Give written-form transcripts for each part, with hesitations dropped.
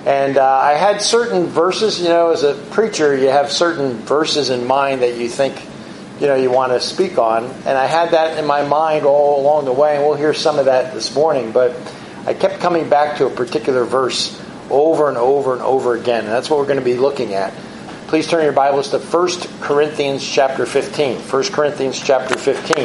And I had certain verses, as a preacher, you have certain verses in mind that you think, you want to speak on. And I had that in my mind all along the way, and we'll hear some of that this morning. But I kept coming back to a particular verse over and over and over again. And that's what we're going to be looking at. Please turn your Bibles to 1 Corinthians chapter 15. 1 Corinthians chapter 15.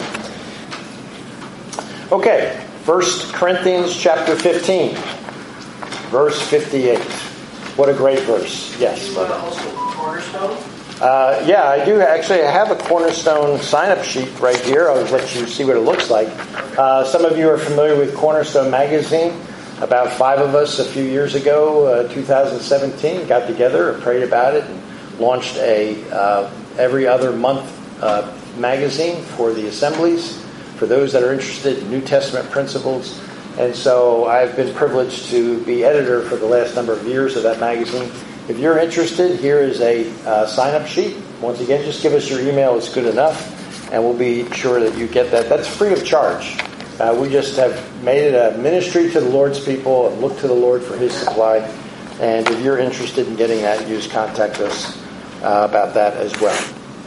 Okay, 1 Corinthians chapter 15. Verse 58. What a great verse. Yes. Do you also Cornerstone? Yeah, I do. Actually, I have a Cornerstone sign-up sheet right here. I'll let you see what it looks like. Some of you are familiar with Cornerstone magazine. About 5 of us a few years ago, 2017, got together and prayed about it and launched a every other month magazine for the assemblies, for those that are interested in New Testament principles. And so I've been privileged to be editor for the last number of years of that magazine. If you're interested, here is a sign-up sheet. Once again, just give us your email. It's good enough. And we'll be sure that you get that. That's free of charge. We just have made it a ministry to the Lord's people and look to the Lord for His supply. And if you're interested in getting that, you just contact us about that as well.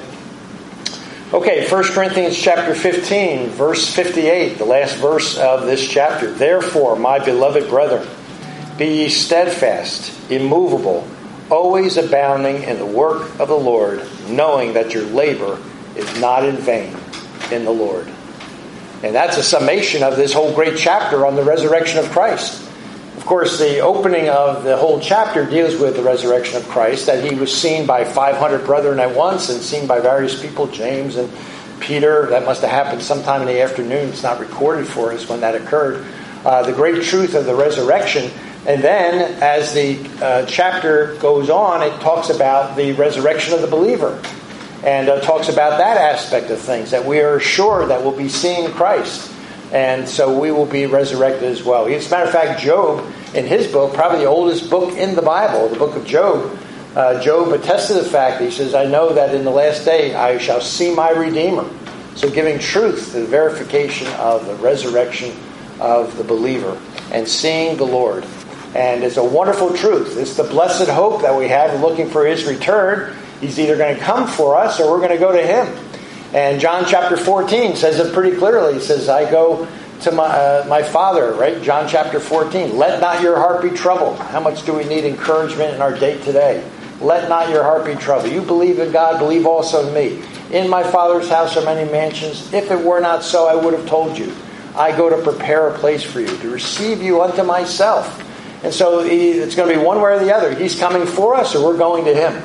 Okay, 1 Corinthians chapter 15, verse 58, the last verse of this chapter. Therefore, my beloved brethren, be ye steadfast, immovable, always abounding in the work of the Lord, knowing that your labor is not in vain in the Lord. And that's a summation of this whole great chapter on the resurrection of Christ. Of course, the opening of the whole chapter deals with the resurrection of Christ, that He was seen by 500 brethren at once and seen by various people, James and Peter. That must have happened sometime in the afternoon. It's not recorded for us when that occurred. The great truth of the resurrection. And then, as the chapter goes on, it talks about the resurrection of the believer. And talks about that aspect of things, that we are sure that we'll be seeing Christ. And so we will be resurrected as well. As a matter of fact, Job, in his book, probably the oldest book in the Bible, the book of Job, Job attests to the fact that he says, I know that in the last day I shall see my Redeemer. So giving truth to the verification of the resurrection of the believer and seeing the Lord. And it's a wonderful truth. It's the blessed hope that we have looking for His return. He's either going to come for us or we're going to go to Him. And John chapter 14 says it pretty clearly. He says, I go to my Father, right? John chapter 14. Let not your heart be troubled. How much do we need encouragement in our day today? Let not your heart be troubled. You believe in God, believe also in me. In my Father's house are many mansions. If it were not so, I would have told you. I go to prepare a place for you, to receive you unto myself. And so it's going to be one way or the other. He's coming for us or we're going to Him.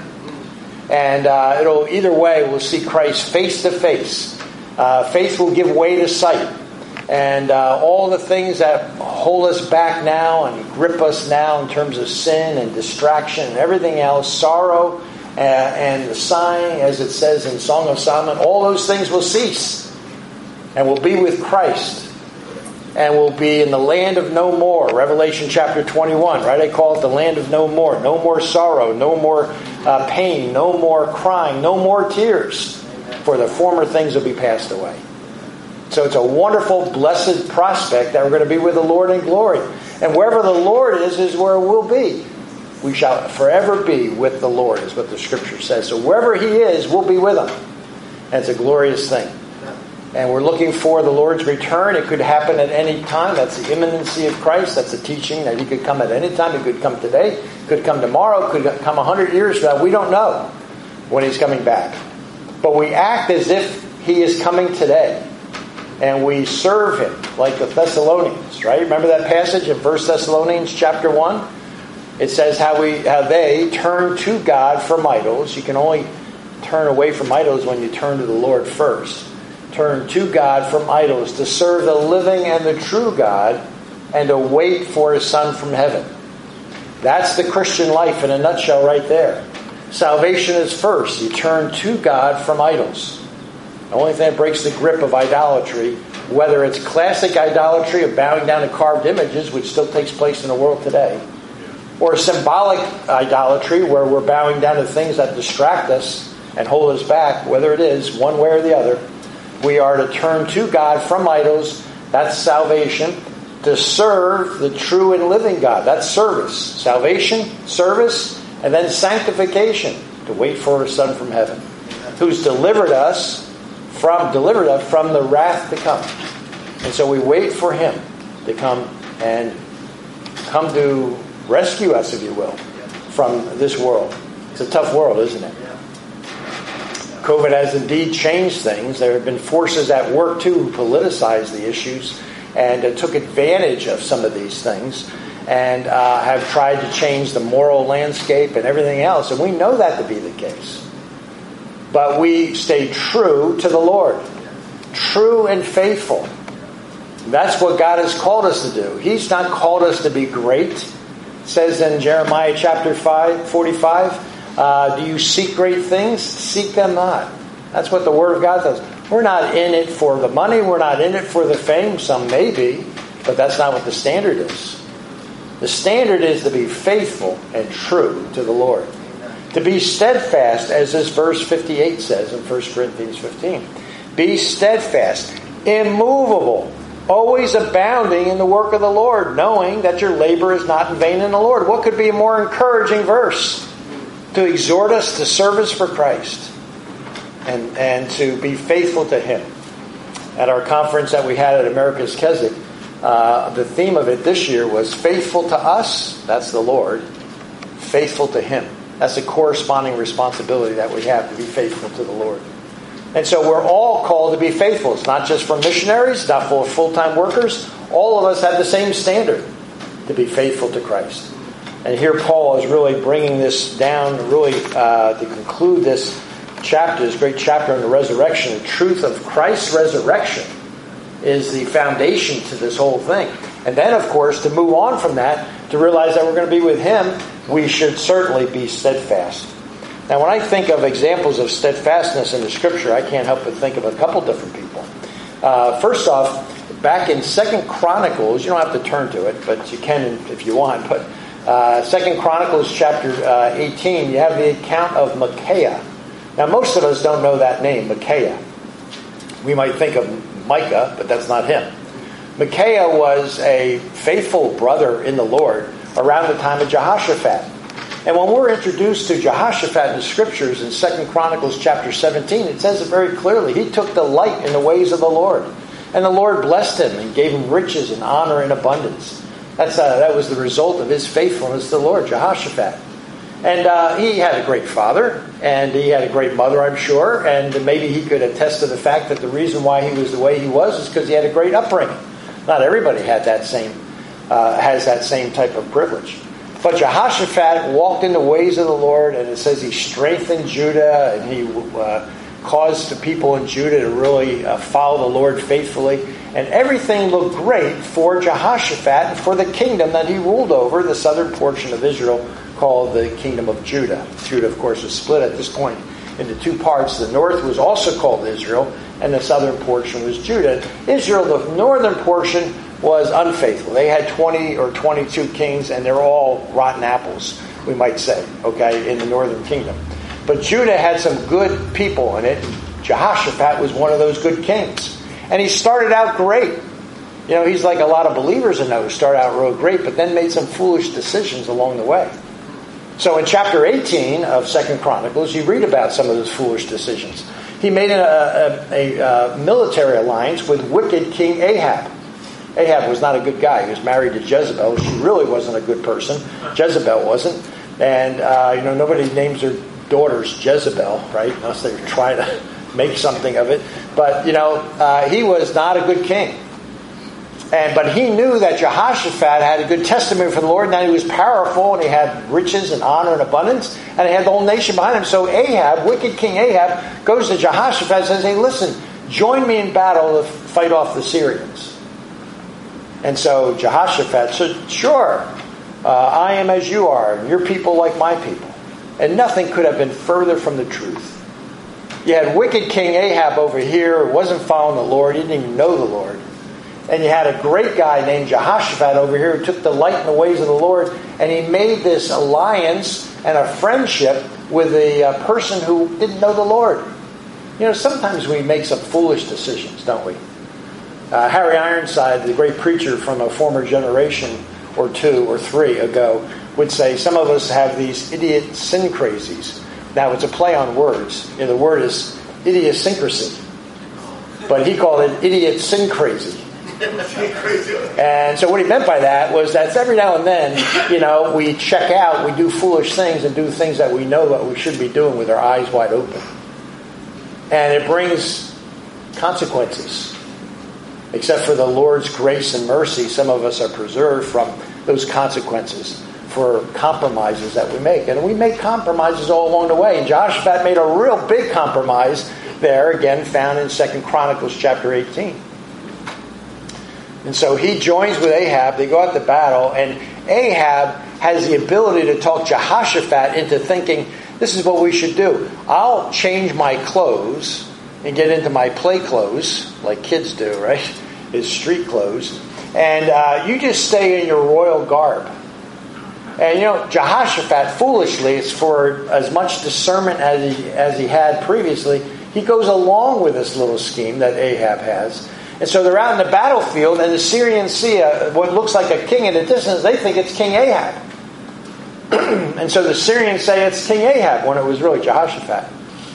And it'll either way, we'll see Christ face to face. Faith will give way to sight. And all the things that hold us back now and grip us now in terms of sin and distraction and everything else, sorrow and the sighing, as it says in Song of Solomon, all those things will cease. And we'll be with Christ. And we'll be in the land of no more. Revelation chapter 21, right? I call it the land of no more. No more sorrow, no more pain, no more crying, no more tears. For the former things will be passed away. So it's a wonderful, blessed prospect that we're going to be with the Lord in glory. And wherever the Lord is where we'll be. We shall forever be with the Lord, is what the Scripture says. So wherever He is, we'll be with Him. And it's a glorious thing. And we're looking for the Lord's return. It could happen at any time. That's the imminency of Christ. That's the teaching that He could come at any time. He could come today. Could come tomorrow. Could come 100 years from now. We don't know when He's coming back. But we act as if He is coming today. And we serve Him like the Thessalonians, right? Remember that passage in 1 Thessalonians chapter 1? It says how they turn to God from idols. You can only turn away from idols when you turn to the Lord first. Turn to God from idols to serve the living and the true God and to wait for His Son from heaven. That's the Christian life in a nutshell right there. Salvation is first. You turn to God from idols. The only thing that breaks the grip of idolatry, whether it's classic idolatry of bowing down to carved images, which still takes place in the world today, or symbolic idolatry where we're bowing down to things that distract us and hold us back, whether it is one way or the other, we are to turn to God from idols. That's salvation. to serve the true and living God. That's service. Salvation, service, and then sanctification, to wait for His Son from heaven, who's delivered us from the wrath to come. And so we wait for Him to come to rescue us, if you will, from this world. It's a tough world, isn't it? COVID has indeed changed things. There have been forces at work, too, who politicized the issues and took advantage of some of these things and have tried to change the moral landscape and everything else. And we know that to be the case. But we stay true to the Lord. True and faithful. That's what God has called us to do. He's not called us to be great. It says in Jeremiah chapter 45, do you seek great things? Seek them not. That's what the Word of God does. We're not in it for the money. We're not in it for the fame. Some may be, but that's not what the standard is. The standard is to be faithful and true to the Lord. To be steadfast, as this verse 58 says in 1 Corinthians 15. Be steadfast, immovable, always abounding in the work of the Lord, knowing that your labor is not in vain in the Lord. What could be a more encouraging verse to exhort us to service for Christ and to be faithful to Him? At our conference that we had at America's Keswick, the theme of it this year was faithful to us, that's the Lord, faithful to Him. That's a corresponding responsibility that we have, to be faithful to the Lord. And so we're all called to be faithful. It's not just for missionaries, not for full-time workers. All of us have the same standard, to be faithful to Christ. And here Paul is really bringing this down, really to conclude this chapter, this great chapter on the resurrection. The truth of Christ's resurrection is the foundation to this whole thing. And then, of course, to move on from that, to realize that we're going to be with Him, we should certainly be steadfast. Now, when I think of examples of steadfastness in the Scripture, I can't help but think of a couple different people. First off, back in 2 Chronicles, you don't have to turn to it, but you can if you want, but 2 Chronicles chapter 18, you have the account of Micaiah. Now, most of us don't know that name, Micaiah. We might think of Micah, but that's not him. Micaiah was a faithful brother in the Lord around the time of Jehoshaphat. And when we're introduced to Jehoshaphat in the Scriptures in 2 Chronicles chapter 17, it says it very clearly. He took delight in the ways of the Lord. And the Lord blessed him and gave him riches and honor and abundance. That was the result of his faithfulness to the Lord, Jehoshaphat. And he had a great father, and he had a great mother, I'm sure, and maybe he could attest to the fact that the reason why he was the way he was is because he had a great upbringing. Not everybody had has that same type of privilege. But Jehoshaphat walked in the ways of the Lord, and it says he strengthened Judah, and he caused the people in Judah to really follow the Lord faithfully. And everything looked great for Jehoshaphat and for the kingdom that he ruled over, the southern portion of Israel, called the kingdom of Judah. Judah, of course, was split at this point into two parts. The north was also called Israel, and the southern portion was Judah. Israel, the northern portion, was unfaithful. They had 20 or 22 kings, and they're all rotten apples, we might say, okay, in the northern kingdom. But Judah had some good people in it. Jehoshaphat was one of those good kings. And he started out great. You know, he's like a lot of believers in those, start out real great, but then made some foolish decisions along the way. So in chapter 18 of 2 Chronicles, you read about some of those foolish decisions. He made a military alliance with wicked King Ahab. Ahab was not a good guy. He was married to Jezebel. She really wasn't a good person. Jezebel wasn't. And, nobody names their daughters Jezebel, right? Unless they're trying to make something of it. But, he was not a good king. But he knew that Jehoshaphat had a good testimony for the Lord, and that he was powerful, and he had riches and honor and abundance, and he had the whole nation behind him. So Ahab, wicked King Ahab, goes to Jehoshaphat and says, hey, listen, join me in battle to fight off the Syrians. And so Jehoshaphat said, sure, I am as you are, and your people like my people. And nothing could have been further from the truth. You had wicked King Ahab over here who wasn't following the Lord, he didn't even know the Lord. And you had a great guy named Jehoshaphat over here who took delight in the ways of the Lord, and he made this alliance and a friendship with a person who didn't know the Lord. Sometimes we make some foolish decisions, don't we? Harry Ironside, the great preacher from a former generation or two or three ago, would say some of us have these idiot sin crazies. Now, it's a play on words. The word is idiosyncrasy. But he called it idiot sin crazy. And so what he meant by that was that every now and then, we check out, we do foolish things and do things that we know that we should be doing with our eyes wide open. And it brings consequences. Except for the Lord's grace and mercy, some of us are preserved from those consequences for compromises that we make. And we make compromises all along the way. And Jehoshaphat made a real big compromise there, again, found in 2 Chronicles chapter 18. And so he joins with Ahab. They go out to battle. And Ahab has the ability to talk Jehoshaphat into thinking, this is what we should do. I'll change my clothes and get into my play clothes, like kids do, right? His street clothes. And you just stay in your royal garb. And Jehoshaphat, foolishly, it's for as much discernment as he had previously, he goes along with this little scheme that Ahab has. And so they're out in the battlefield, and the Syrians see what looks like a king in the distance. They think it's King Ahab. And so the Syrians say it's King Ahab, when it was really Jehoshaphat.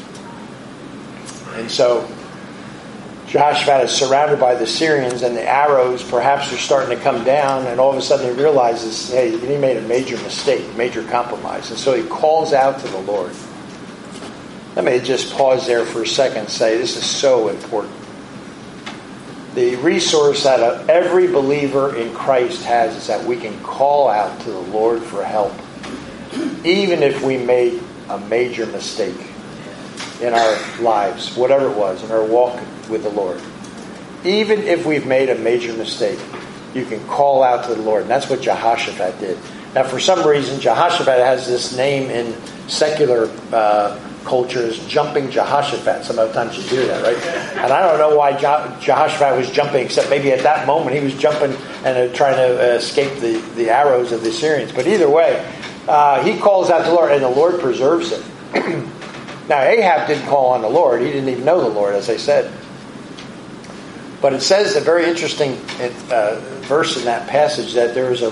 And so Jehoshaphat is surrounded by the Syrians, and the arrows perhaps are starting to come down, and all of a sudden he realizes, hey, he made a major mistake, major compromise. And so he calls out to the Lord. Let me just pause there for a second and say this is so important. The resource that every believer in Christ has is that we can call out to the Lord for help, even if we made a major mistake in our lives, whatever it was, in our walk with the Lord. Even if we've made a major mistake, you can call out to the Lord. And that's what Jehoshaphat did. Now, for some reason, Jehoshaphat has this name in secular culture as Jumping Jehoshaphat. Some of the times you hear that, right? And I don't know why Jehoshaphat was jumping, except maybe at that moment he was jumping and trying to escape the arrows of the Syrians. But either way, he calls out to the Lord, and the Lord preserves him. Now, Ahab didn't call on the Lord. He didn't even know the Lord, as I said. But it says a very interesting verse in that passage that there was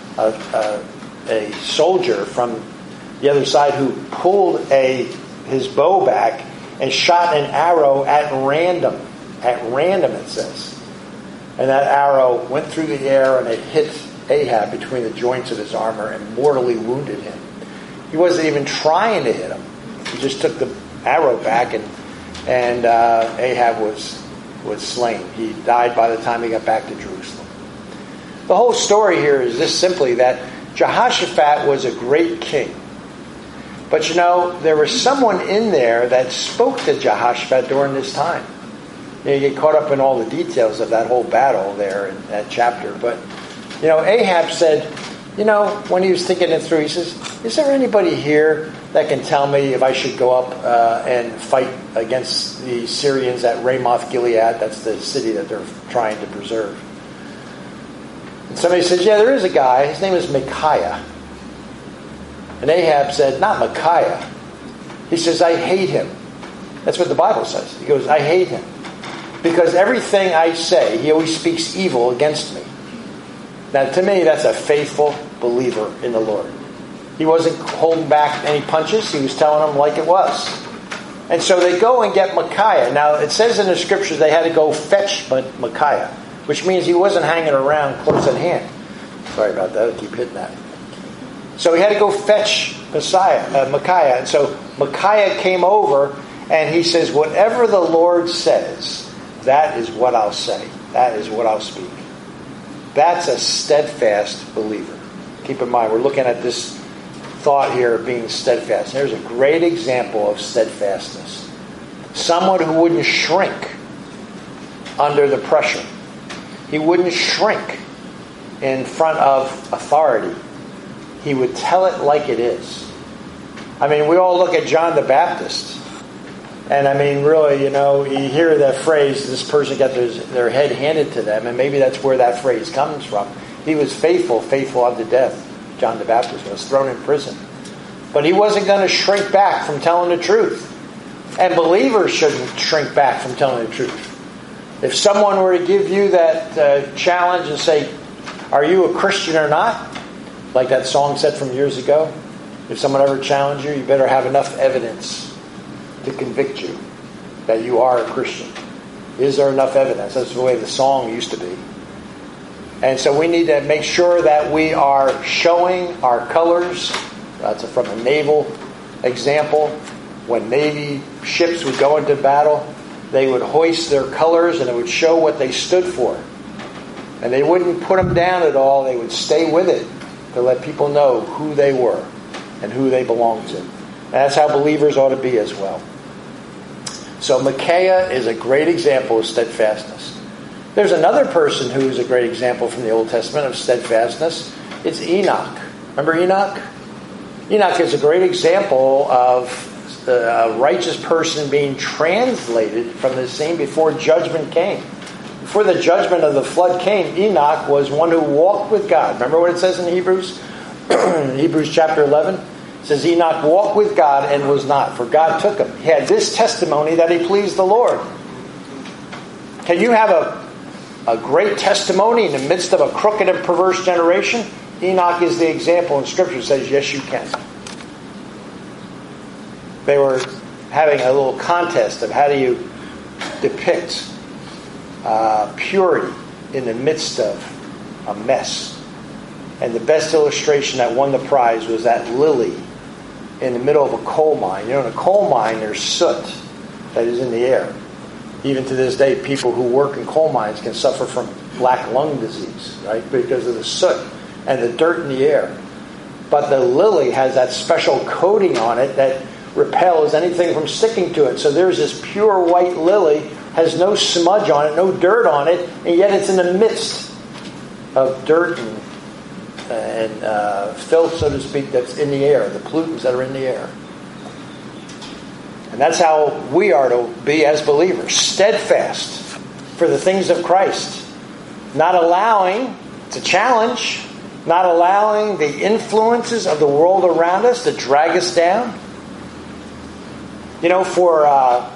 a soldier from the other side who pulled his bow back and shot an arrow at random. At random, it says. And that arrow went through the air and it hit Ahab between the joints of his armor and mortally wounded him. He wasn't even trying to hit him. He just took the arrow back and Ahab was slain. He died by the time he got back to Jerusalem. The whole story here is this simply, that Jehoshaphat was a great king. But there was someone in there that spoke to Jehoshaphat during this time. You get caught up in all the details of that whole battle there in that chapter. But, Ahab said, when he was thinking it through, he says, is there anybody here that can tell me if I should go up and fight against the Syrians at Ramoth Gilead? That's the city that they're trying to preserve. And somebody says, yeah, there is a guy. His name is Micaiah. And Ahab said, not Micaiah. He says, I hate him. That's what the Bible says. He goes, I hate him. Because everything I say, he always speaks evil against me. Now, to me, that's a faithful believer in the Lord. He wasn't holding back any punches. He was telling them like it was. And so they go and get Micaiah. Now, it says in the scriptures they had to go fetch Micaiah, which means he wasn't hanging around close at hand. Sorry about that. I keep hitting that. So he had to go fetch Micaiah. And so Micaiah came over and he says, whatever the Lord says, that is what I'll say. That is what I'll speak. That's a steadfast believer. Keep in mind, we're looking at this thought here of being steadfast. There's a great example of steadfastness. Someone who wouldn't shrink under the pressure. He wouldn't shrink in front of authority. He would tell it like it is. I mean, we all look at John the Baptist. And I mean, really, you hear that phrase, this person got their head handed to them. And maybe that's where that phrase comes from. He was faithful unto death. John the Baptist was thrown in prison. But he wasn't going to shrink back from telling the truth. And believers shouldn't shrink back from telling the truth. If someone were to give you that challenge and say, are you a Christian or not? Like that song said from years ago. If someone ever challenged you, you better have enough evidence to convict you that you are a Christian. Is there enough evidence? That's the way the song used to be. And so we need to make sure that we are showing our colors. That's from a naval example. When Navy ships would go into battle, they would hoist their colors and it would show what they stood for. And they wouldn't put them down at all. They would stay with it to let people know who they were and who they belonged to. And that's how believers ought to be as well. So Micaiah is a great example of steadfastness. There's another person who is a great example from the Old Testament of steadfastness. It's Enoch. Remember Enoch? Enoch is a great example of a righteous person being translated from the scene before judgment came. Before the judgment of the flood came, Enoch was one who walked with God. Remember what it says in Hebrews? In Hebrews chapter 11? It says Enoch walked with God and was not, for God took him. He had this testimony that he pleased the Lord. Can you have a great testimony in the midst of a crooked and perverse generation? Enoch is the example, and Scripture says, yes, you can. They were having a little contest of how do you depict purity in the midst of a mess. And the best illustration that won the prize was that lily in the middle of a coal mine. You know, in a coal mine, there's soot that is in the air. Even to this day, people who work in coal mines can suffer from black lung disease, right? Because of the soot and the dirt in the air. But the lily has that special coating on it that repels anything from sticking to it. So there's this pure white lily, has no smudge on it, no dirt on it, and yet it's in the midst of dirt and filth, so to speak, that's in the air, the pollutants that are in the air. And that's how we are to be as believers, steadfast for the things of Christ. Not allowing, it's a challenge, not allowing the influences of the world around us to drag us down. You know, for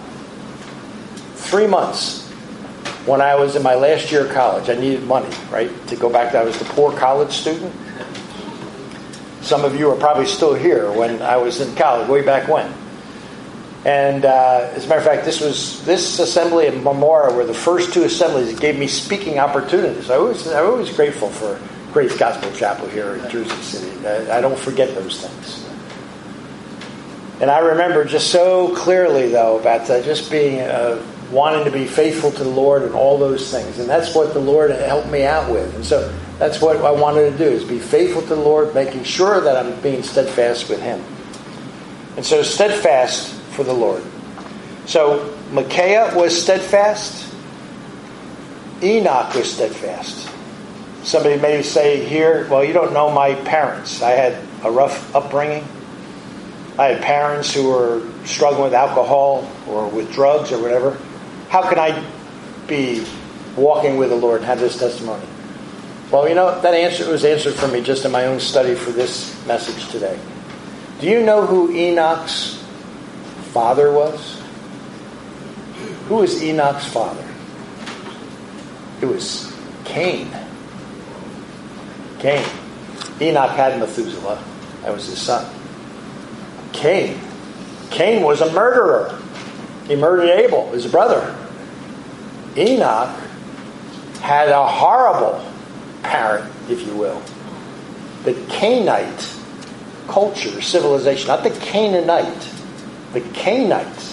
3 months, when I was in my last year of college, I needed money, right, to go back. I was the poor college student. Some of you are probably still here when I was in college, way back when. And as a matter of fact, this assembly and Memorial were the first two assemblies that gave me speaking opportunities. I'm always grateful for Grace Gospel Chapel here in Jersey City. I don't forget those things. And I remember just so clearly, though, about just being wanting to be faithful to the Lord and all those things. And that's what the Lord helped me out with. And so that's what I wanted to do, is be faithful to the Lord, making sure that I'm being steadfast with Him. And so steadfast for the Lord. So Micaiah was steadfast. Enoch was steadfast. Somebody may say here, well, you don't know my parents. I had a rough upbringing. I had parents who were struggling with alcohol or with drugs or whatever. How can I be walking with the Lord and have this testimony? Well, you know, that answer was answered for me just in my own study for this message today. Do you know who Enoch's father was? Who was Enoch's father? It was Cain. Cain. Enoch had Methuselah. That was his son. Cain was a murderer. He murdered Abel, his brother. Enoch had a horrible parent, if you will. The Cainite culture, civilization, not the Canaanite, the Cainite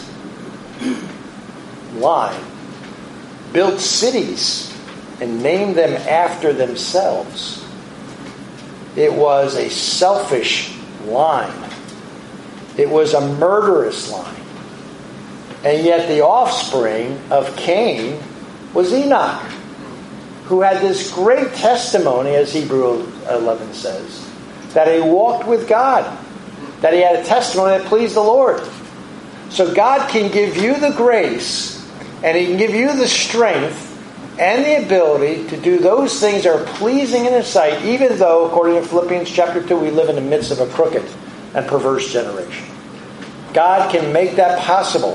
line, built cities and named them after themselves. It was a selfish line. It was a murderous line. And yet the offspring of Cain was Enoch, who had this great testimony, as Hebrews 11 says, that he walked with God, that he had a testimony that pleased the Lord. So God can give you the grace, and He can give you the strength and the ability to do those things that are pleasing in His sight, even though, according to Philippians chapter 2, we live in the midst of a crooked and perverse generation. God can make that possible.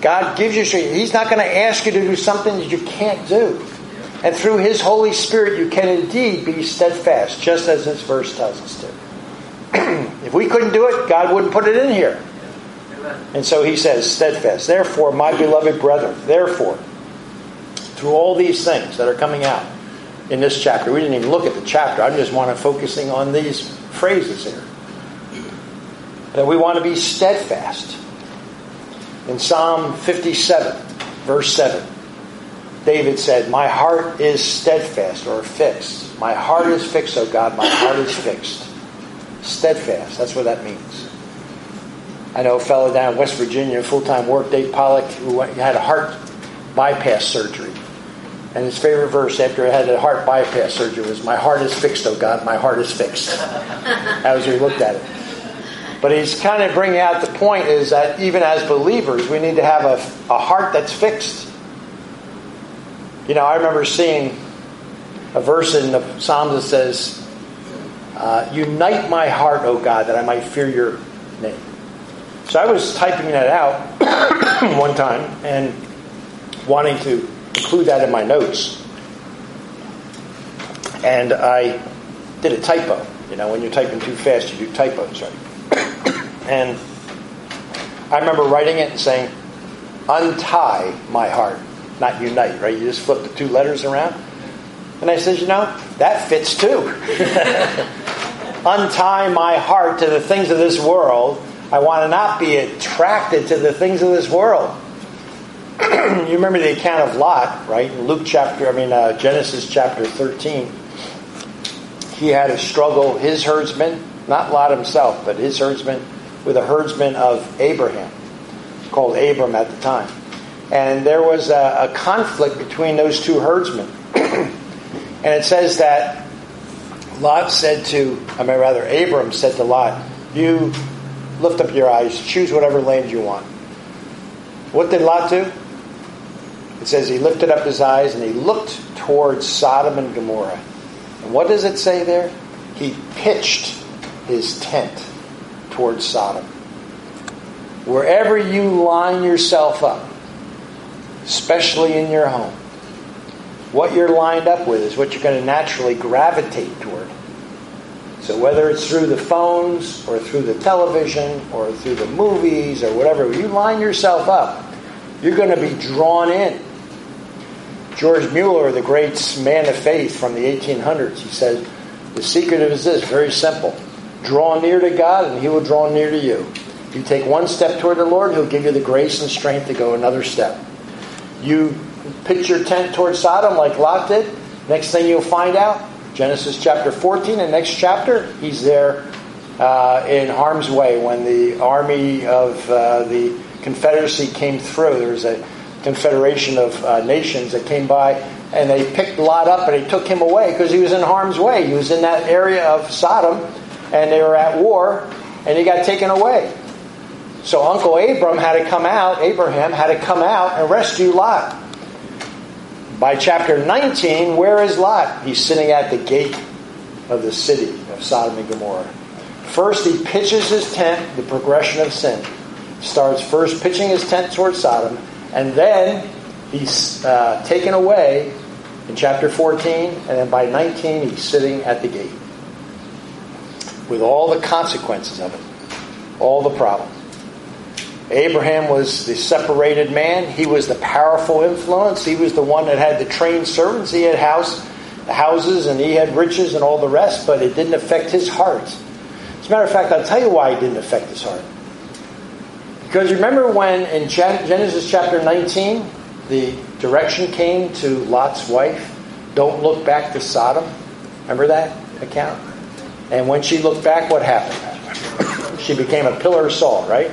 God gives you strength. He's not going to ask you to do something that you can't do. And through His Holy Spirit, you can indeed be steadfast, just as this verse tells us to. If we couldn't do it, God wouldn't put it in here. And so He says, steadfast. Therefore, my beloved brethren, therefore, through all these things that are coming out in this chapter, we didn't even look at the chapter. I just want to focusing on these phrases here. That we want to be steadfast. In Psalm 57, verse 7, David said, my heart is steadfast or fixed. My heart is fixed, O God, my heart is fixed. Steadfast, that's what that means. I know a fellow down in West Virginia, full-time work, Dave Pollock, who had a heart bypass surgery. And his favorite verse after he had a heart bypass surgery was, my heart is fixed, O God, my heart is fixed. As we looked at it. But he's kind of bringing out the point is that even as believers, we need to have a heart that's fixed. You know, I remember seeing a verse in the Psalms that says, unite my heart, O God, that I might fear your name. So I was typing that out one time and wanting to include that in my notes. And I did a typo. You know, when you're typing too fast, you do typos, right? And I remember writing it and saying, untie my heart, not unite, right? You just flip the two letters around. And I said, you know, that fits too. Untie my heart to the things of this world. I want to not be attracted to the things of this world. You remember the account of Lot, right? In Genesis chapter 13. He had a struggle, his herdsman, not Lot himself, but his herdsman, with a herdsman of Abraham, called Abram at the time. And there was a conflict between those two herdsmen. And it says that Abram said to Lot, you lift up your eyes, choose whatever land you want. What did Lot do? It says he lifted up his eyes and he looked towards Sodom and Gomorrah. And what does it say there? He pitched his tent towards Sodom. Wherever you line yourself up, especially in your home, what you're lined up with is what you're going to naturally gravitate toward. So whether it's through the phones or through the television or through the movies or whatever, you line yourself up, you're going to be drawn in. George Mueller, the great man of faith from the 1800s, he said, the secret is this, very simple. Draw near to God and He will draw near to you. If you take one step toward the Lord, He'll give you the grace and strength to go another step. You pitch your tent towards Sodom like Lot did. Next thing you'll find out, Genesis chapter 14, the next chapter, he's there in harm's way when the army of the Confederacy came through. There was a confederation of nations that came by, and they picked Lot up and they took him away because he was in harm's way. He was in that area of Sodom, and they were at war, and he got taken away. So Uncle Abraham had to come out and rescue Lot. By chapter 19, where is Lot? He's sitting at the gate of the city of Sodom and Gomorrah. First, he pitches his tent, the progression of sin. Starts first pitching his tent towards Sodom, and then he's taken away in chapter 14, and then by 19, he's sitting at the gate. With all the consequences of it. All the problems. Abraham was the separated man. He was the powerful influence. He was the one that had the trained servants. He had houses and he had riches and all the rest, but it didn't affect his heart. As a matter of fact, I'll tell you why it didn't affect his heart. Because remember when in Genesis chapter 19, the direction came to Lot's wife, don't look back to Sodom. Remember that account? And when she looked back, what happened? She became a pillar of salt, right?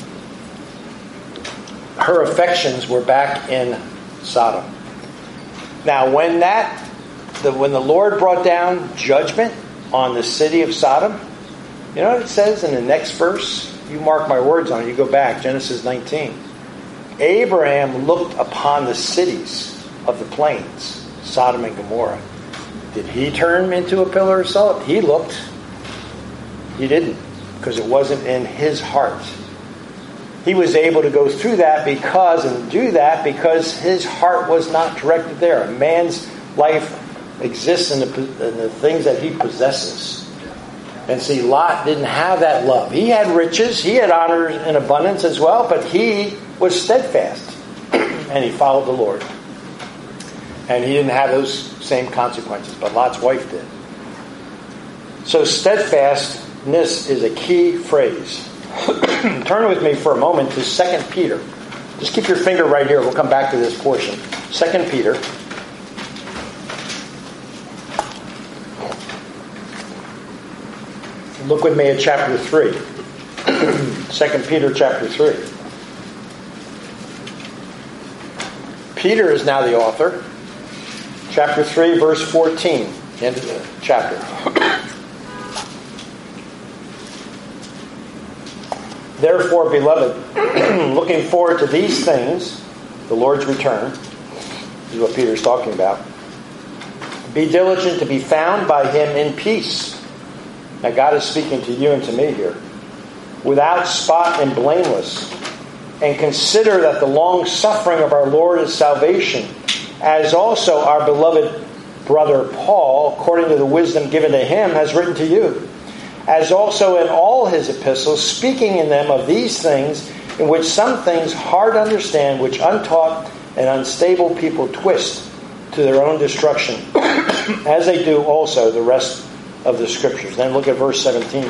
Her affections were back in Sodom. Now, when the Lord brought down judgment on the city of Sodom, you know what it says in the next verse? You mark my words on it. You go back, Genesis 19. Abraham looked upon the cities of the plains, Sodom and Gomorrah. Did he turn into a pillar of salt? He looked. He didn't, because it wasn't in his heart. he was able to go through that and do that because his heart was not directed there. A man's life exists in the things that he possesses. And see, Lot didn't have that love. He had riches, he had honor in abundance as well, but he was steadfast. And he followed the Lord. And he didn't have those same consequences, but Lot's wife did. So steadfastness is a key phrase. Turn with me for a moment to 2 Peter. Just keep your finger right here. We'll come back to this portion. 2 Peter. Look with me at chapter 3. 2 Peter chapter 3. Peter is now the author. Chapter 3, verse 14. End of the chapter. Therefore, beloved, looking forward to these things, the Lord's return, is what Peter's talking about. Be diligent to be found by him in peace. Now God is speaking to you and to me here. Without spot and blameless. And consider that the long suffering of our Lord is salvation, as also our beloved brother Paul, according to the wisdom given to him, has written to you. As also in all his epistles, speaking in them of these things, in which some things hard to understand, which untaught and unstable people twist to their own destruction, as they do also the rest of the Scriptures. Then look at verse 17.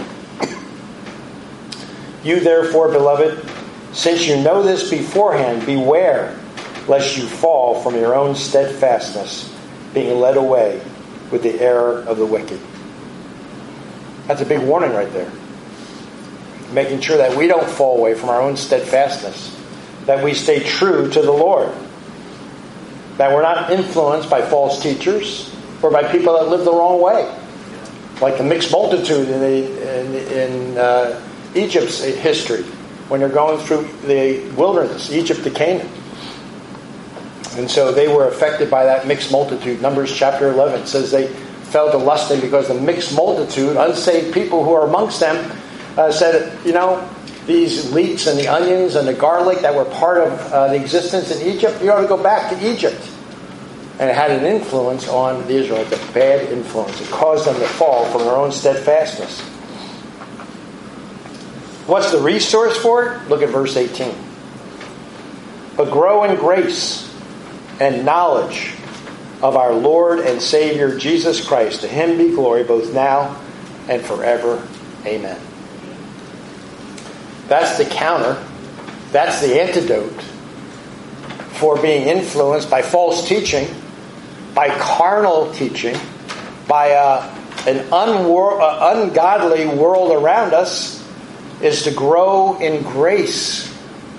You therefore, beloved, since you know this beforehand, beware lest you fall from your own steadfastness, being led away with the error of the wicked. That's a big warning right there. Making sure that we don't fall away from our own steadfastness. That we stay true to the Lord. That we're not influenced by false teachers or by people that live the wrong way. Like the mixed multitude in Egypt's history. When they're going through the wilderness, Egypt to Canaan. And so they were affected by that mixed multitude. Numbers chapter 11 says they fell to lusting because the mixed multitude, unsaved people who are amongst them, said, these leeks and the onions and the garlic that were part of the existence in Egypt, you ought to go back to Egypt. And it had an influence on the Israelites, a bad influence. It caused them to fall from their own steadfastness. What's the resource for it? Look at verse 18. But grow in grace and knowledge of our Lord and Savior Jesus Christ. To him be glory both now and forever. Amen. That's the counter. That's the antidote for being influenced by false teaching, by carnal teaching, by an ungodly world around us, is to grow in grace.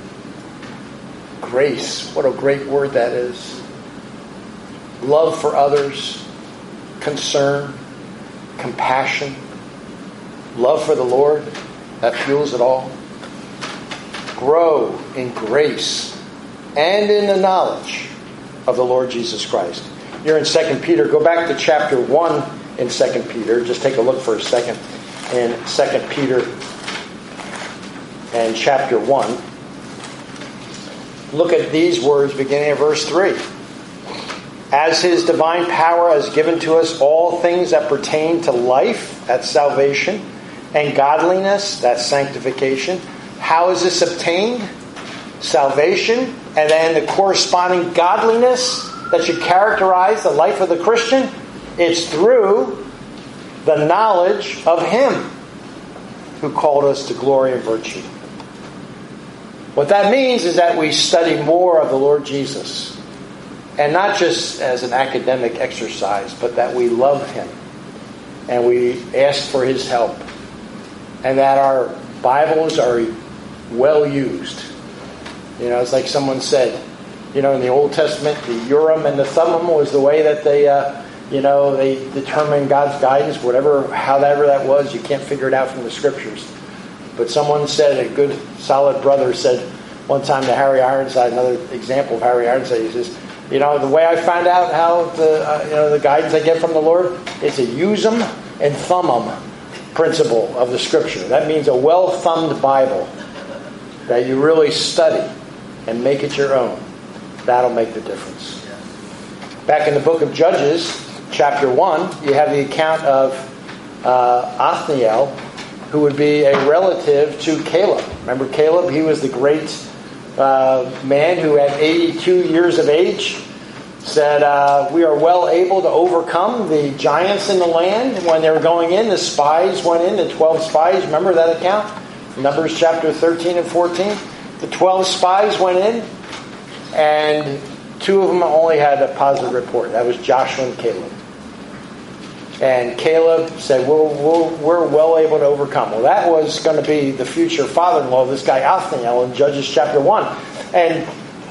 Grace. What a great word that is. Love for others, concern, compassion, love for the Lord, that fuels it all. Grow in grace and in the knowledge of the Lord Jesus Christ. You're in 2 Peter. Go back to chapter 1 in 2 Peter. Just take a look for a second in 2 Peter and chapter 1. Look at these words beginning at verse 3. As his divine power has given to us all things that pertain to life, that's salvation, and godliness, that's sanctification. How is this obtained? Salvation, and then the corresponding godliness that should characterize the life of the Christian. It's through the knowledge of him who called us to glory and virtue. What that means is that we study more of the Lord Jesus. And not just as an academic exercise, but that we love him. And we ask for his help. And that our Bibles are well used. It's like someone said, in the Old Testament, the Urim and the Thummim was the way that they determined God's guidance, however that was. You can't figure it out from the Scriptures. But someone said, a good, solid brother said one time to Harry Ironside, another example of Harry Ironside, he says, the way I find out how the guidance I get from the Lord, it's a use them and thumb them principle of the Scripture. That means a well-thumbed Bible. that you really study and make it your own. That'll make the difference. Back in the book of Judges, chapter 1, you have the account of Othniel, who would be a relative to Caleb. Remember Caleb? He was the great man who at 82 years of age said, we are well able to overcome the giants in the land. When they were going in, the spies went in, the 12 spies. Remember that account? Numbers chapter 13 and 14. The 12 spies went in, and 2 of them only had a positive report. That was Joshua and Caleb. And Caleb said, we're well able to overcome. Well, that was going to be the future father-in-law of this guy Othniel in Judges chapter 1. And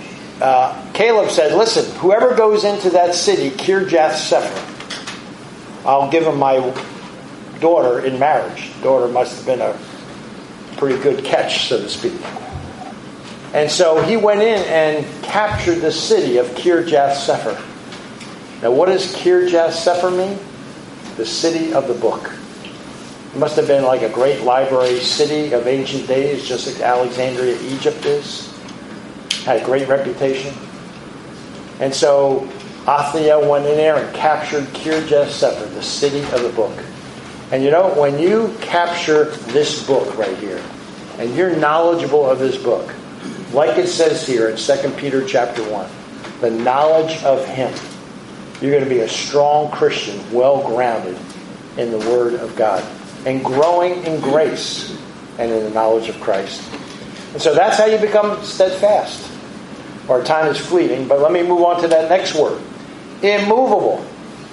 Caleb said, listen, whoever goes into that city, Kirjath-Sepher, I'll give him my daughter in marriage. Daughter must have been a pretty good catch, so to speak. And so he went in and captured the city of Kirjath-Sepher. Now, what does Kirjath-Sepher mean? The city of the book. It must have been like a great library city of ancient days, just like Alexandria, Egypt is. Had a great reputation. And so Othniel went in there and captured Kirjath-Sepher, the city of the book. And you know, when you capture this book right here, and you're knowledgeable of this book, like it says here in 2 Peter chapter 1, the knowledge of Him, you're going to be a strong Christian, well-grounded in the Word of God, and growing in grace and in the knowledge of Christ. And so that's how you become steadfast. Our time is fleeting, but let me move on to that next word. Immovable.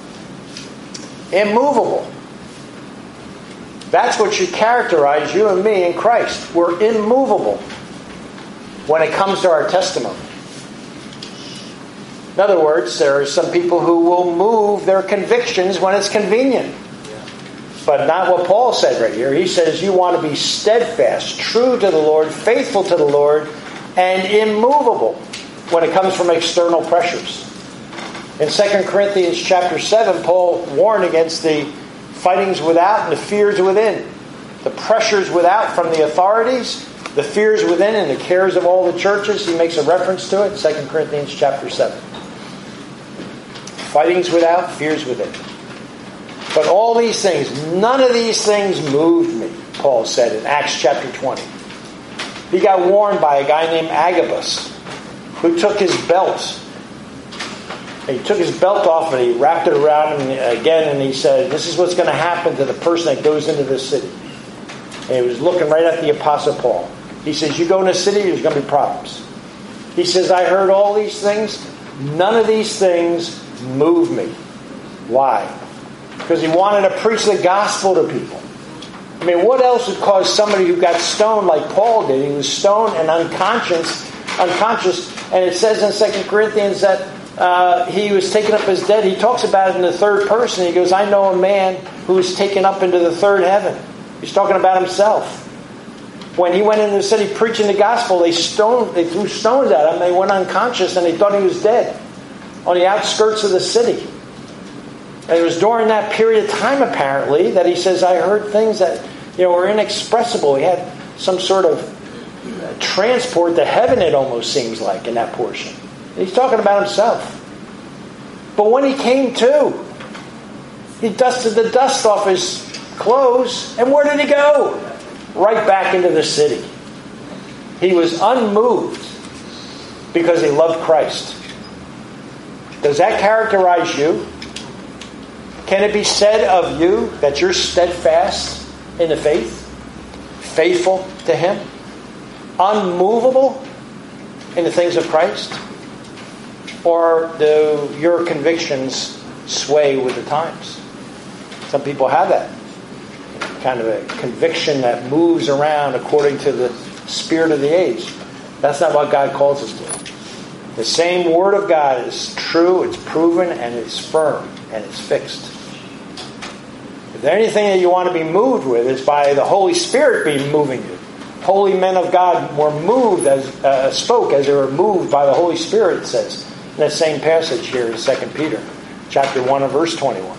Immovable. That's what should characterize you and me in Christ. We're immovable when it comes to our testimony. In other words, there are some people who will move their convictions when it's convenient. But not what Paul said right here. He says you want to be steadfast, true to the Lord, faithful to the Lord, and immovable when it comes from external pressures. In 2 Corinthians chapter 7, Paul warned against the fightings without and the fears within. The pressures without from the authorities, the fears within, and the cares of all the churches. He makes a reference to it in 2 Corinthians chapter 7. Fightings without, fears within. But all these things, none of these things moved me, Paul said in Acts chapter 20. He got warned by a guy named Agabus, who took his belt. He took his belt off and he wrapped it around him again, and he said, this is what's going to happen to the person that goes into this city. And he was looking right at the Apostle Paul. He says, you go in a city, there's going to be problems. He says, I heard all these things. None of these things move me. Why? Because he wanted to preach the gospel to people. I mean, what else would cause somebody who got stoned like Paul did? He was stoned and unconscious. And it says in 2 Corinthians that he was taken up as dead. He talks about it in the third person. He goes, I know a man who was taken up into the third heaven. He's talking about himself. When he went into the city preaching the gospel, they threw stones at him. They went unconscious and they thought he was dead on the outskirts of the city. And it was during that period of time, apparently, that he says, I heard things that were inexpressible. He had some sort of transport to heaven, it almost seems like, in that portion. He's talking about himself. But when he came to, he dusted the dust off his clothes, and where did he go? Right back into the city. He was unmoved because he loved Christ. Does that characterize you? Can it be said of you that you're steadfast in the faith? Faithful to Him? Unmovable in the things of Christ? Or do your convictions sway with the times? Some people have that kind of a conviction that moves around according to the spirit of the age. That's not what God calls us to. The same Word of God is true, it's proven, and it's firm, and it's fixed. If there's anything that you want to be moved with, it's by the Holy Spirit being moving you. Holy men of God were moved, spoke as they were moved by the Holy Spirit, it says. In that same passage here in 2 Peter, chapter 1 and verse 21.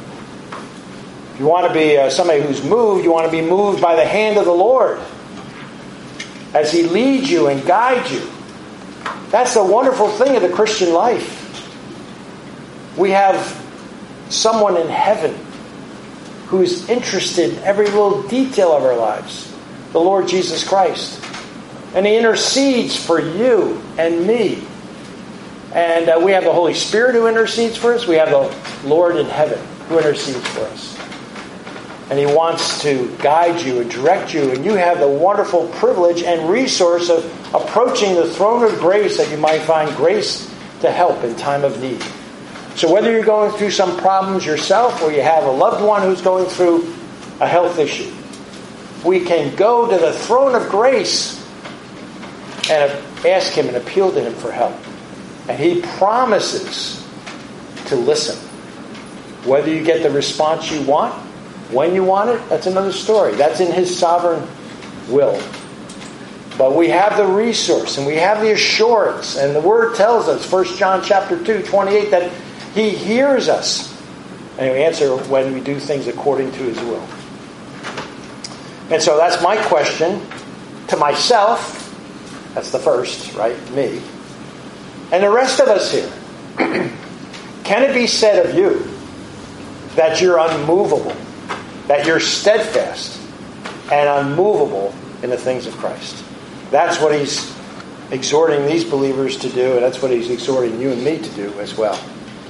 If you want to be somebody who's moved, you want to be moved by the hand of the Lord. as He leads you and guides you. That's the wonderful thing of the Christian life. We have someone in heaven who's interested in every little detail of our lives, the Lord Jesus Christ. And He intercedes for you and me. And we have the Holy Spirit who intercedes for us. We have the Lord in heaven who intercedes for us. And He wants to guide you and direct you. And you have the wonderful privilege and resource of approaching the throne of grace that you might find grace to help in time of need. So whether you're going through some problems yourself or you have a loved one who's going through a health issue, we can go to the throne of grace and ask Him and appeal to Him for help. And He promises to listen. Whether you get the response you want, when you want it, that's another story. That's in His sovereign will. But we have the resource and we have the assurance. And the Word tells us, 1 John chapter 2, 28, that He hears us. And He answers when we do things according to His will. And so that's my question to myself. That's the first, right? Me. And the rest of us here. Can it be said of you that you're unmovable, that you're steadfast and unmovable in the things of Christ? That's what He's exhorting these believers to do, and that's what He's exhorting you and me to do as well.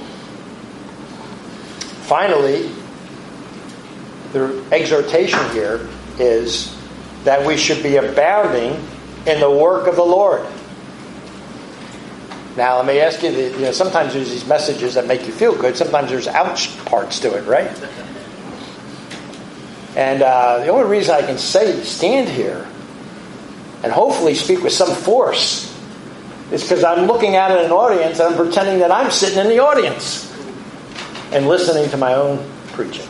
Finally, the exhortation here is that we should be abounding in the work of the Lord. Now, let me ask you, sometimes there's these messages that make you feel good. Sometimes there's ouch parts to it, right? And the only reason I can stand here and hopefully speak with some force is because I'm looking out at an audience and I'm pretending that I'm sitting in the audience and listening to my own preaching.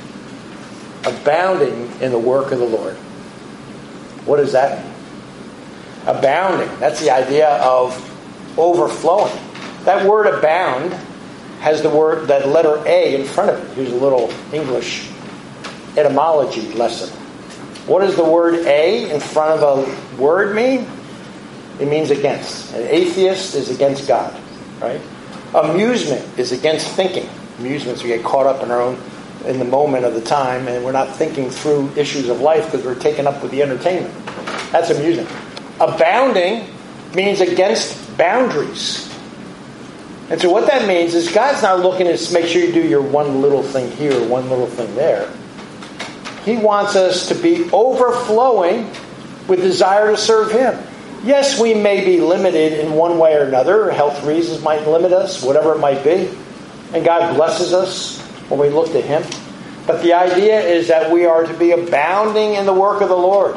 Abounding in the work of the Lord. What does that mean? Abounding. That's the idea of overflowing. That word abound has that letter A in front of it. Here's a little English etymology lesson. What does the word A in front of a word mean? It means against. An atheist is against God, right? Amusement is against thinking. Amusements, we get caught up in the moment of the time, and we're not thinking through issues of life because we're taken up with the entertainment. That's amusing. Abounding means against boundaries. And so what that means is God's not looking to make sure you do your one little thing here, one little thing there. He wants us to be overflowing with desire to serve Him. Yes, we may be limited in one way or another. Health reasons might limit us, whatever it might be. And God blesses us when we look to Him. But the idea is that we are to be abounding in the work of the Lord.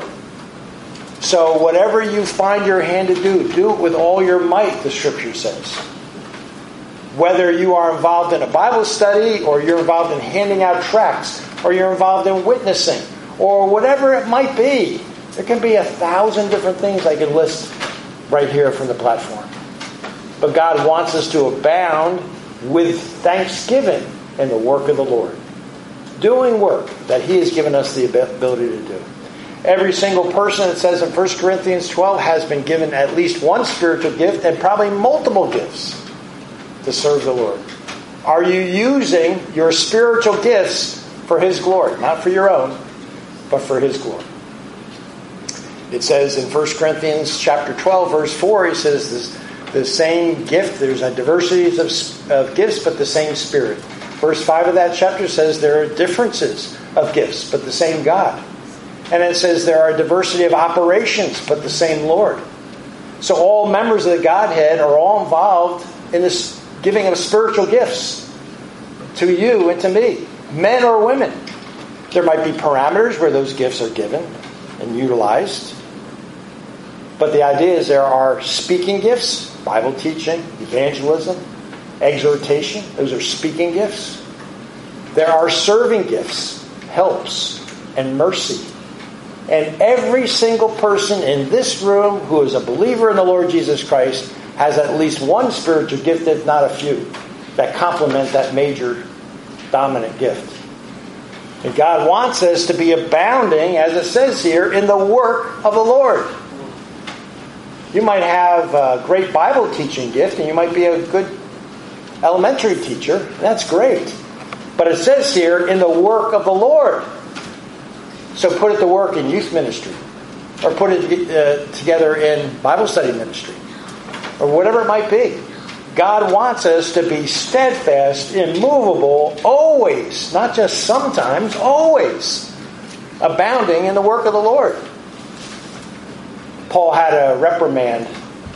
So whatever you find your hand to do it with all your might, the Scripture says. Whether you are involved in a Bible study, or you're involved in handing out tracts, or you're involved in witnessing, or whatever it might be. There can be 1,000 different things I can list right here from the platform. But God wants us to abound with thanksgiving in the work of the Lord. Doing work that He has given us the ability to do. Every single person, it says in 1 Corinthians 12, has been given at least one spiritual gift and probably multiple gifts to serve the Lord. Are you using your spiritual gifts for His glory? Not for your own, but for His glory. It says in 1 Corinthians chapter 12, verse 4, he says the same gift, there's a diversity of gifts, but the same Spirit. Verse 5 of that chapter says there are differences of gifts, but the same God. And it says there are diversity of operations, but the same Lord. So all members of the Godhead are all involved in this giving of spiritual gifts to you and to me, men or women. There might be parameters where those gifts are given and utilized. But the idea is there are speaking gifts, Bible teaching, evangelism, exhortation. Those are speaking gifts. There are serving gifts, helps, and mercy. And every single person in this room who is a believer in the Lord Jesus Christ has at least one spiritual gift, if not a few, that complement that major dominant gift. And God wants us to be abounding, as it says here, in the work of the Lord. You might have a great Bible teaching gift, and you might be a good elementary teacher. That's great. But it says here, in the work of the Lord. So put it to work in youth ministry, or put it together in Bible study ministry, or whatever it might be. God wants us to be steadfast, immovable, always, not just sometimes, always, abounding in the work of the Lord. Paul had to reprimand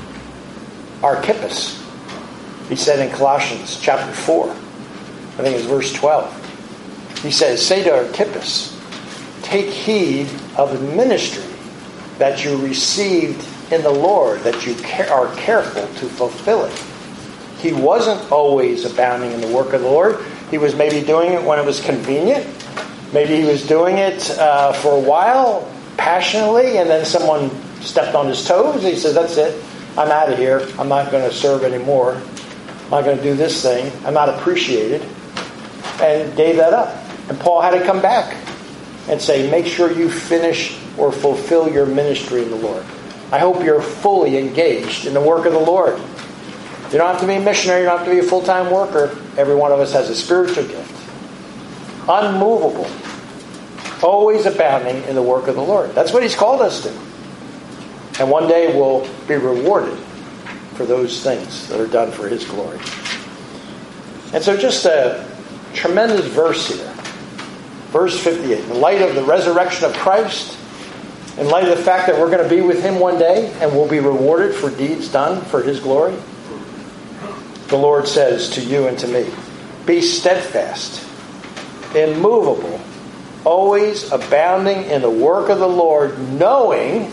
Archippus. He said in Colossians chapter 4, I think it's verse 12. He says, say to Archippus, take heed of the ministry that you received in the Lord, that you are careful to fulfill it. He wasn't always abounding in the work of the Lord. He was maybe doing it when it was convenient. Maybe he was doing it for a while, passionately, and then someone stepped on his toes. He says, that's it. I'm out of here. I'm not going to serve anymore. I'm not going to do this thing. I'm not appreciated. And gave that up. And Paul had to come back and say, make sure you finish or fulfill your ministry in the Lord. I hope you're fully engaged in the work of the Lord. You don't have to be a missionary. You don't have to be a full-time worker. Every one of us has a spiritual gift. Unmovable. Always abounding in the work of the Lord. That's what He's called us to. And one day we'll be rewarded for those things that are done for His glory. And so just a tremendous verse here. Verse 58. In light of the resurrection of Christ, in light of the fact that we're going to be with Him one day and we'll be rewarded for deeds done for His glory, the Lord says to you and to me, be steadfast, immovable, always abounding in the work of the Lord, knowing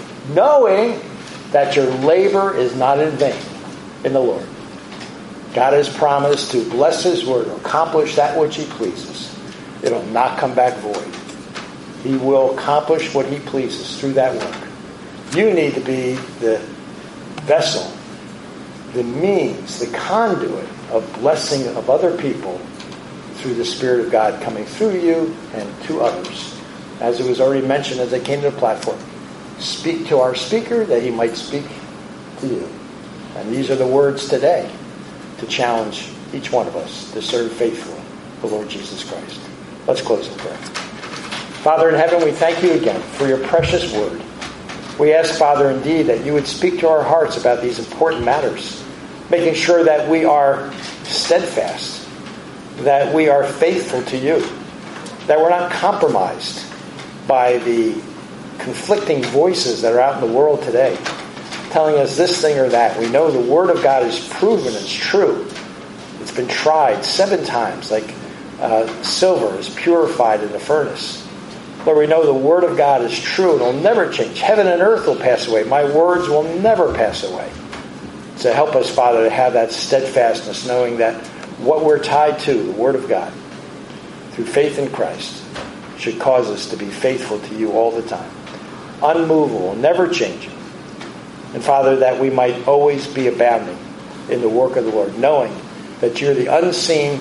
that your labor is not in vain in the Lord. God has promised to bless His word, to accomplish that which He pleases. It'll not come back void. He will accomplish what He pleases through that work. You need to be the vessel, the means, the conduit of blessing of other people through the Spirit of God coming through you and to others. As it was already mentioned as they came to the platform, speak to our speaker that he might speak to you. And these are the words today to challenge each one of us to serve faithfully the Lord Jesus Christ. Let's close in prayer. Father in heaven, we thank you again for your precious word. We ask, Father, indeed, that you would speak to our hearts about these important matters, making sure that we are steadfast, that we are faithful to you, that we're not compromised by the conflicting voices that are out in the world today, telling us this thing or that. We know the Word of God is proven, it's true. It's been tried 7 times, like silver is purified in the furnace. Lord, we know the Word of God is true. It'll never change. Heaven and earth will pass away. My words will never pass away. So help us, Father, to have that steadfastness, knowing that what we're tied to, the Word of God, through faith in Christ, should cause us to be faithful to you all the time. Unmovable, never changing. And Father, that we might always be abounding in the work of the Lord, knowing that you're the unseen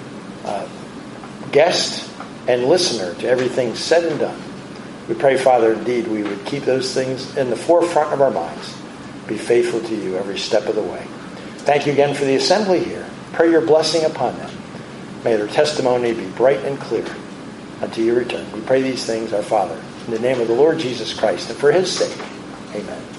guest and listener to everything said and done. We pray, Father, indeed, we would keep those things in the forefront of our minds. Be faithful to you every step of the way. Thank you again for the assembly here. Pray your blessing upon them. May their testimony be bright and clear until you return. We pray these things, our Father, in the name of the Lord Jesus Christ, and for His sake. Amen.